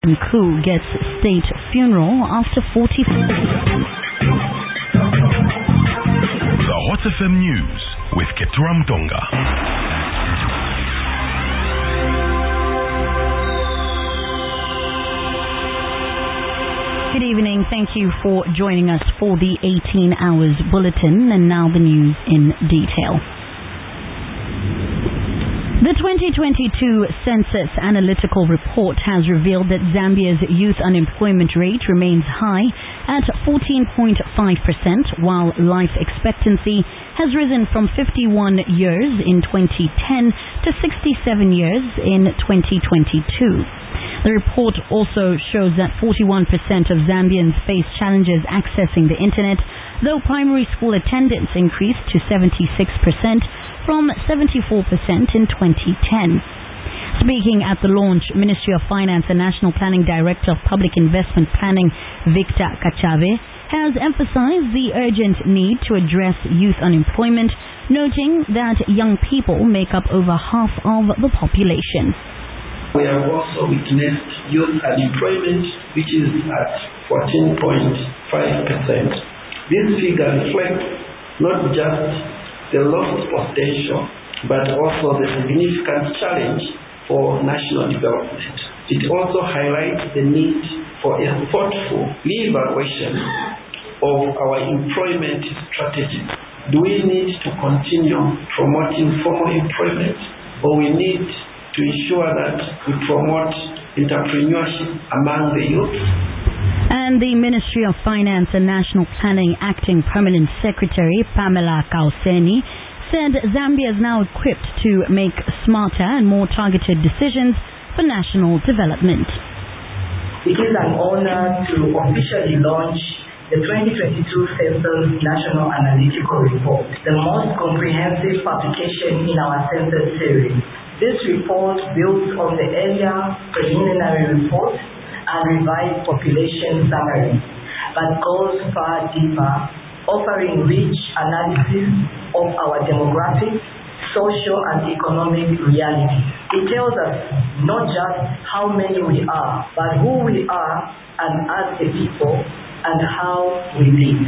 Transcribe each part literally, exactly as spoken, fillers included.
Coup gets state funeral after forty-four. The Hot F M News with Ketura Mtonga. Good evening. Thank you for joining us for the eighteen hours bulletin, and now the news in detail. The twenty twenty-two Census Analytical Report has revealed that Zambia's youth unemployment rate remains high at fourteen point five percent, while life expectancy has risen from fifty-one years in twenty ten to sixty-seven years in twenty twenty-two. The report also shows that forty-one percent of Zambians face challenges accessing the internet, though primary school attendance increased to seventy-six percent from seventy-four percent in twenty ten. Speaking at the launch, Ministry of Finance and National Planning Director of Public Investment Planning, Victor Kachave, has emphasized the urgent need to address youth unemployment, noting that young people make up over half of the population. We have also witnessed youth unemployment, which is at fourteen point five percent. This figure reflects not just the lost potential, but also the significant challenge for national development. It also highlights the need for a thoughtful reevaluation of our employment strategy. Do we need to continue promoting formal employment, or we need to ensure that we promote entrepreneurship among the youth? And the Ministry of Finance and National Planning Acting Permanent Secretary Pamela Kauseni said Zambia is now equipped to make smarter and more targeted decisions for national development. It is an honor to officially launch the twenty twenty-two Census National Analytical Report, the most comprehensive publication in our census series. This report builds on the earlier preliminary report and revised population summary, but goes far deeper, offering rich analysis of our demographic, social and economic realities. It tells us not just how many we are, but who we are and as a people and how we live.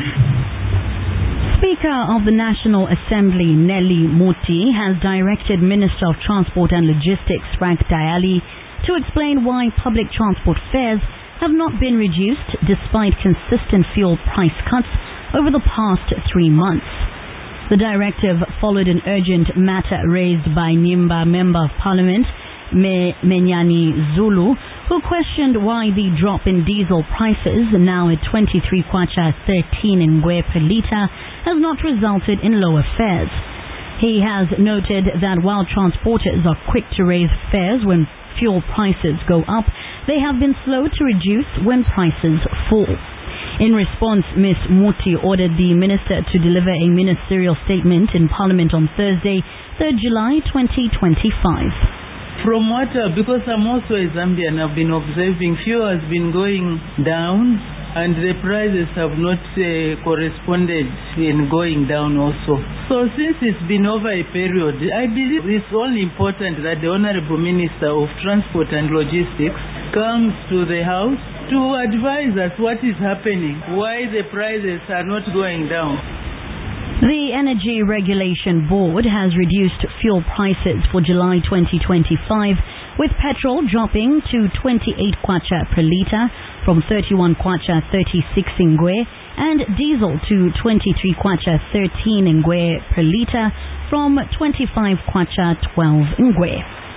Speaker of the National Assembly, Nelly Muti, has directed Minister of Transport and Logistics, Frank Diali, to explain why public transport fares have not been reduced despite consistent fuel price cuts over the past three months. The directive followed an urgent matter raised by Nimba Member of Parliament, Me Menyani Zulu, who questioned why the drop in diesel prices, now at twenty-three kwacha thirteen ngwe per litre, has not resulted in lower fares. He has noted that while transporters are quick to raise fares when fuel prices go up, they have been slow to reduce when prices fall. In response, Miz Muti ordered the minister to deliver a ministerial statement in Parliament on Thursday, third of July twenty twenty-five. From what, uh, because I'm also a Zambian, I've been observing fuel has been going down and the prices have not uh, corresponded in going down also. So since it's been over a period, I believe it's only important that the Honorable Minister of Transport and Logistics comes to the House to advise us what is happening, why the prices are not going down. The Energy Regulation Board has reduced fuel prices for July twenty twenty-five, with petrol dropping to twenty-eight kwacha per litre from thirty-one kwacha thirty-six ngwe and diesel to twenty-three kwacha thirteen ngwe per litre from twenty-five kwacha twelve ngwe.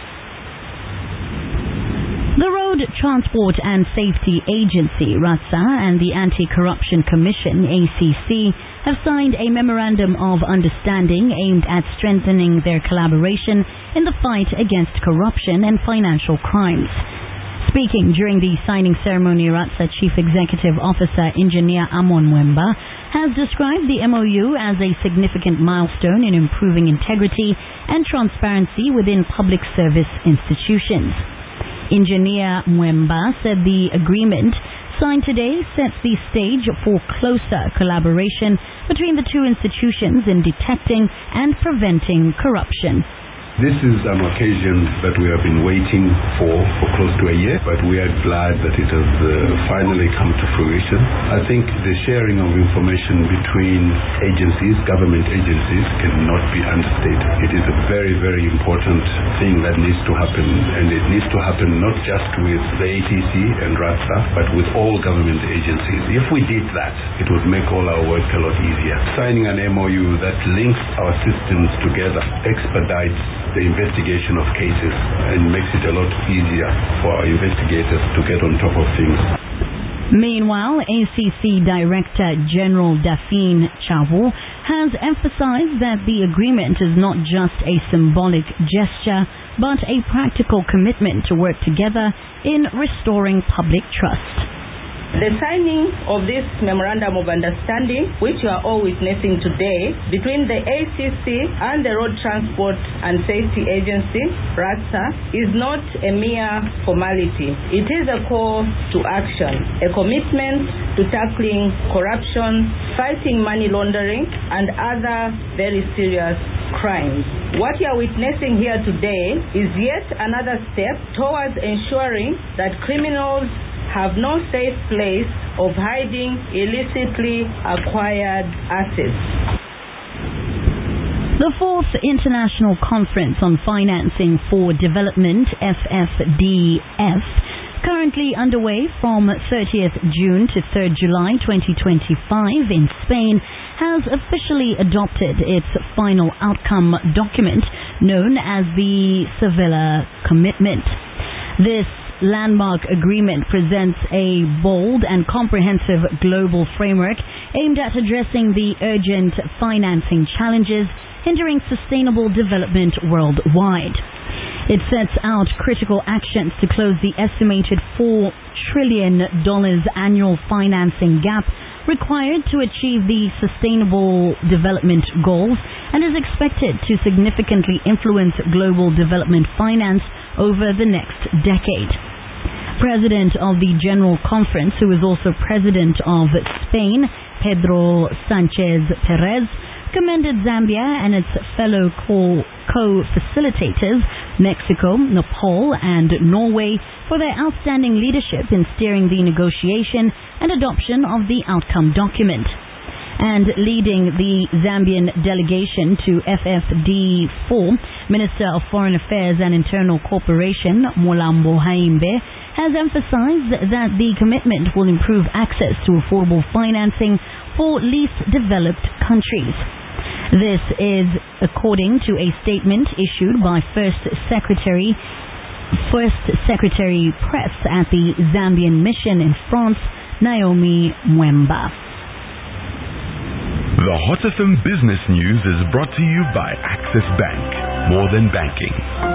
The Road Transport and Safety Agency, RATSA, and the Anti-Corruption Commission, A C C, have signed a memorandum of understanding aimed at strengthening their collaboration in the fight against corruption and financial crimes. Speaking during the signing ceremony, RATSA Chief Executive Officer Engineer Amon Mwemba has described the M O U as a significant milestone in improving integrity and transparency within public service institutions. Engineer Mwemba said the agreement signed today sets the stage for closer collaboration between the two institutions in detecting and preventing corruption. This is an occasion that we have been waiting for for close to a year, but we are glad that it has uh, finally come to fruition. I think the sharing of information between agencies, government agencies, cannot be understated. It is a very, very important thing that needs to happen, and it needs to happen not just with the A T C and RATSA, but with all government agencies. If we did that, it would make all our work a lot easier. Signing an M O U that links our systems together expedites the investigation of cases and makes it a lot easier for our investigators to get on top of things. Meanwhile, A C C Director General Daphne Chavu has emphasized that the agreement is not just a symbolic gesture, but a practical commitment to work together in restoring public trust. The signing of this Memorandum of Understanding, which you are all witnessing today, between the A C C and the Road Transport and Safety Agency, RATSA, is not a mere formality. It is a call to action, a commitment to tackling corruption, fighting money laundering, and other very serious crimes. What you are witnessing here today is yet another step towards ensuring that criminals have no safe place of hiding illicitly acquired assets. The fourth International Conference on Financing for Development, F F D F, currently underway from thirtieth June to third July twenty twenty-five in Spain, has officially adopted its final outcome document known as the Seville Commitment. This landmark agreement presents a bold and comprehensive global framework aimed at addressing the urgent financing challenges hindering sustainable development worldwide. It sets out critical actions to close the estimated four trillion dollars annual financing gap required to achieve the Sustainable Development Goals and is expected to significantly influence global development finance over the next decade. President of the General Conference, who is also President of Spain, Pedro Sanchez Perez, commended Zambia and its fellow co-facilitators, Mexico, Nepal, and Norway, for their outstanding leadership in steering the negotiation and adoption of the outcome document. And leading the Zambian delegation to F F D four, Minister of Foreign Affairs and Internal Cooperation, Mulambo Haimbe, has emphasized that the commitment will improve access to affordable financing for least developed countries. This is according to a statement issued by First Secretary First Secretary Press at the Zambian Mission in France, Naomi Mwemba. The Hot F M Business News is brought to you by Access Bank. More than banking.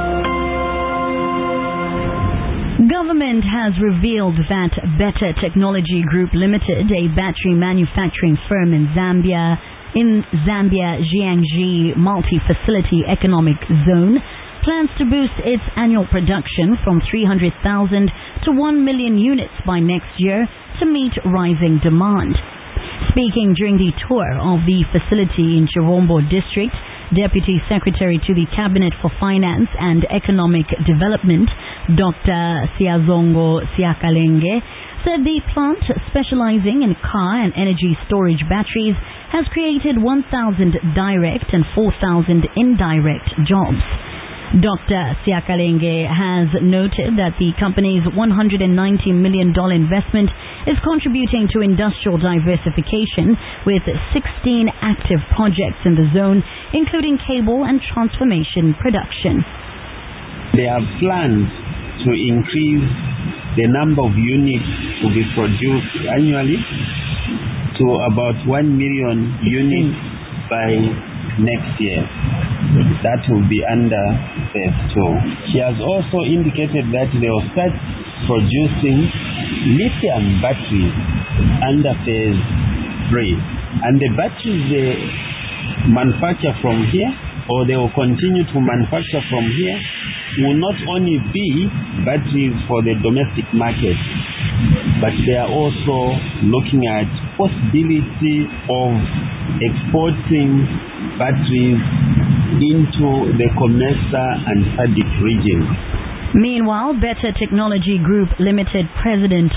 Government has revealed that Better Technology Group Limited, a battery manufacturing firm in Zambia, in Zambia Jiangxi Multi-Facility Economic Zone, plans to boost its annual production from three hundred thousand to one million units by next year to meet rising demand. Speaking during the tour of the facility in Chirombo District, Deputy Secretary to the Cabinet for Finance and Economic Development, Doctor Siazongo Siakalenge, said the plant, specializing in car and energy storage batteries, has created one thousand direct and four thousand indirect jobs. Doctor Siakalenge has noted that the company's one hundred ninety million dollars investment is contributing to industrial diversification with sixteen active projects in the zone, including cable and transformation production. They have plans to increase the number of units to be produced annually to about one million units by next year. That will be under phase two. She has also indicated that they will start producing lithium batteries under phase three. And the batteries they manufacture from here, or they will continue to manufacture from here, will not only be batteries for the domestic market, but they are also looking at possibility of exporting batteries into the Comesa and Sadiq regions. Meanwhile, Better Technology Group Limited President